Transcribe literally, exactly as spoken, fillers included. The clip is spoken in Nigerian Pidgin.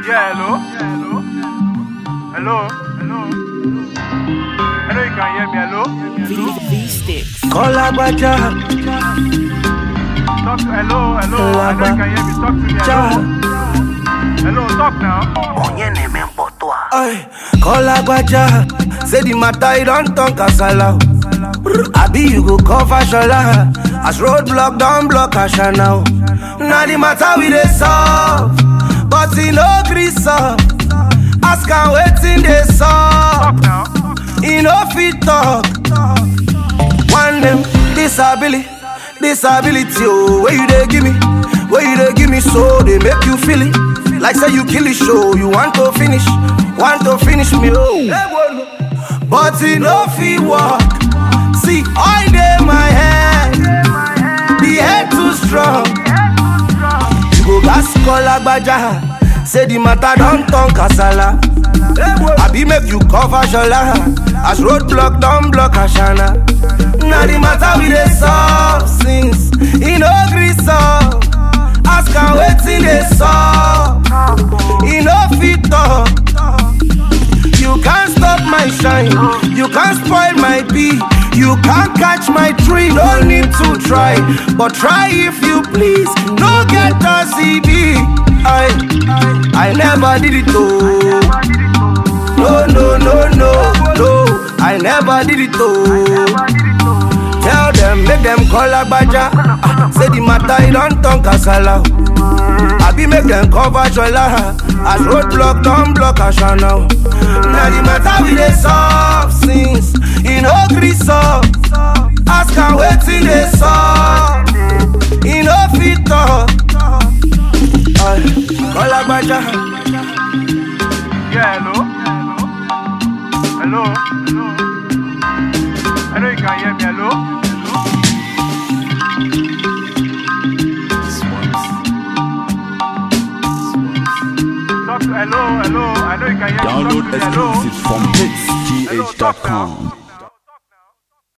Yeah, hello? Yeah, hello? Hello? Hello? I know you can hear me, hello? V-Sticks. Call Agbaja. Talk to, hello, hello? I know you can hear me, talk to me, hello? Hello, talk now. Ay, call Agbaja. Say the matter, you don't talk kasala. Abi you go cover shola. As roadblock, don't block Asha now. Now the matter we dey solve, but he no gree solve. Ask am wetin dey Talk solve. now. He no fit talk. One them disability, disability. Oh, where you dey give me, where you dey give me, so they make you feel it. Like say you kill the show, you want to finish, want to finish me. Oh, but he no fit walk. See, all day my head, the head too strong. You go gas call Agbaja. Say the matter don't turn kasala. Abi make you cover shola. As roadblock don't block Ashana. Now the matter we dey solve since he no gree solve. Ask am wetin dey solve. He no fit talk. You can't stop my shine. You can't spoil my bee. You can't catch my tree. No need to try, but try if you please. No get a C D. I, I never did it oh. No, no, no, no, no. I never did it oh. Tell them, make them call Agbaja. Ah, say the matter, you don't talk kasala. Abi make them cover shola. As roadblock, don't block Asha now. Now the matter we dey solve since he no gree solve. Ask am wetin dey solve. He no fit talk. Ay, call Agbaja. Yeah, hello? Hello? Hello? I know you can hear me, hello? Talk to, hello, hello? I know you can hear me, talk to Download me, hello? exclusives from hits t h dot com.